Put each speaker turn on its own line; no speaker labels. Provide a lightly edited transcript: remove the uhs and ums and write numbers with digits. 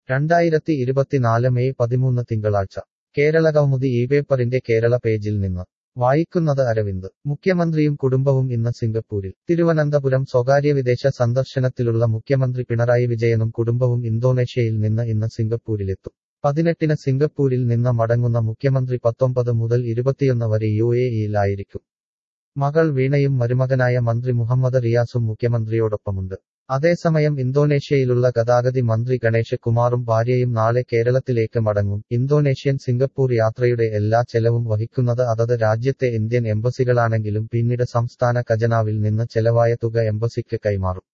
2024 May 13 തിങ്കളാഴ്ച കേരളകൗമുദി പേപ്പറിന്റെ കേരള പേജിൽ നിന്ന് വായിക്കുന്നത് അരവിന്ദ്. മുഖ്യമന്ത്രിയും കുടുംബവും ഇന്ന് സിംഗപ്പൂരിൽ. തിരുവനന്തപുരം സ്വകാര്യ വിദേശ സന്ദർശനത്തിലുള്ള മുഖ്യമന്ത്രി പിണറായി വിജയനും കുടുംബവും ഇന്തോനേഷ്യയിൽ നിന്ന് ഇന്ന് സിംഗപ്പൂരിലെത്തും. 18-ന് സിംഗപ്പൂരിൽ നിന്ന് മടങ്ങുന്ന മുഖ്യമന്ത്രി 19 മുതൽ 21 വരെ UAE-യിൽ ആയിരിക്കും. മകൾ വീണയും മരുമകനായ മന്ത്രി മുഹമ്മദ് റിയാസും മുഖ്യമന്ത്രിയോടൊപ്പമുണ്ട്. അതേസമയം ഇന്തോനേഷ്യയിലുള്ള ഗതാഗതി മന്ത്രി ഗണേഷ് കുമാറും ഭാര്യയും നാളെ കേരളത്തിലേക്ക് മടങ്ങും. ഇന്തോനേഷ്യൻ സിംഗപ്പൂർ യാത്രയുടെ എല്ലാ ചെലവും വഹിക്കുന്നത് അതത് രാജ്യത്തെ ഇന്ത്യൻ എംബസികളാണെങ്കിലും പിന്നീട് സംസ്ഥാന ഖജനാവിൽ നിന്ന് ചെലവായ തുക എംബസിക്ക് കൈമാറും.